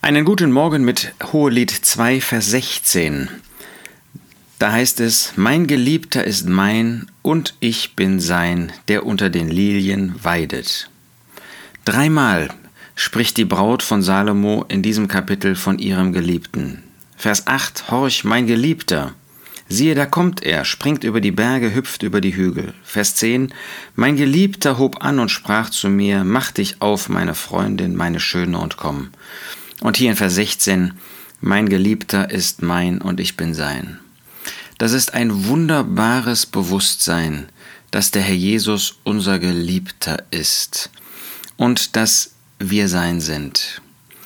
Einen guten Morgen mit Hohelied 2, Vers 16. Da heißt es: Mein Geliebter ist mein und ich bin sein, der unter den Lilien weidet. Dreimal spricht die Braut von Salomo in diesem Kapitel von ihrem Geliebten. Vers 8: Horch, mein Geliebter! Siehe, da kommt er, springt über die Berge, hüpft über die Hügel. Vers 10: Mein Geliebter hob an und sprach zu mir: Mach dich auf, meine Freundin, meine Schöne, und komm. Und hier in Vers 16: Mein Geliebter ist mein und ich bin sein. Das ist ein wunderbares Bewusstsein, dass der Herr Jesus unser Geliebter ist und dass wir sein sind.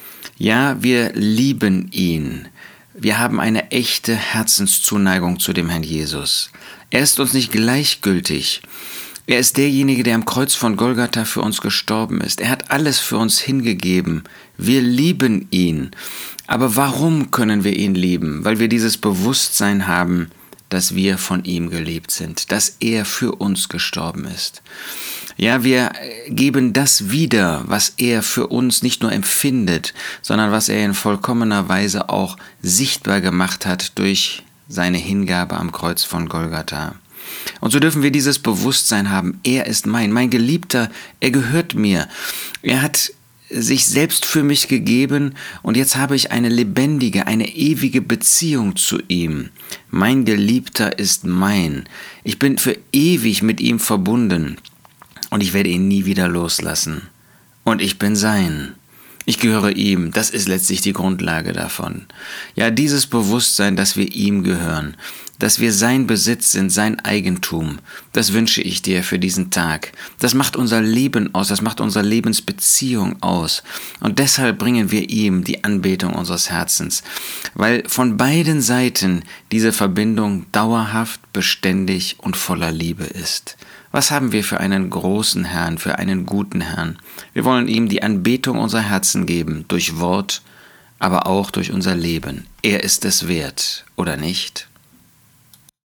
Ja, wir lieben ihn. Wir haben eine echte Herzenszuneigung zu dem Herrn Jesus. Er ist uns nicht gleichgültig. Er ist derjenige, der am Kreuz von Golgatha für uns gestorben ist. Er hat alles für uns hingegeben. Wir lieben ihn. Aber warum können wir ihn lieben? Weil wir dieses Bewusstsein haben, dass wir von ihm geliebt sind, dass er für uns gestorben ist. Ja, wir geben das wieder, was er für uns nicht nur empfindet, sondern was er in vollkommener Weise auch sichtbar gemacht hat durch seine Hingabe am Kreuz von Golgatha. Und so dürfen wir dieses Bewusstsein haben: Er ist mein Geliebter, er gehört mir. Er hat sich selbst für mich gegeben und jetzt habe ich eine lebendige, eine ewige Beziehung zu ihm. Mein Geliebter ist mein. Ich bin für ewig mit ihm verbunden und ich werde ihn nie wieder loslassen. Und ich bin sein. Ich gehöre ihm, das ist letztlich die Grundlage davon. Ja, dieses Bewusstsein, dass wir ihm gehören, dass wir sein Besitz sind, sein Eigentum, das wünsche ich dir für diesen Tag. Das macht unser Leben aus, das macht unsere Lebensbeziehung aus. Und deshalb bringen wir ihm die Anbetung unseres Herzens, weil von beiden Seiten diese Verbindung dauerhaft, beständig und voller Liebe ist. Was haben wir für einen großen Herrn, für einen guten Herrn? Wir wollen ihm die Anbetung unserer Herzen geben, durch Wort, aber auch durch unser Leben. Er ist es wert, oder nicht?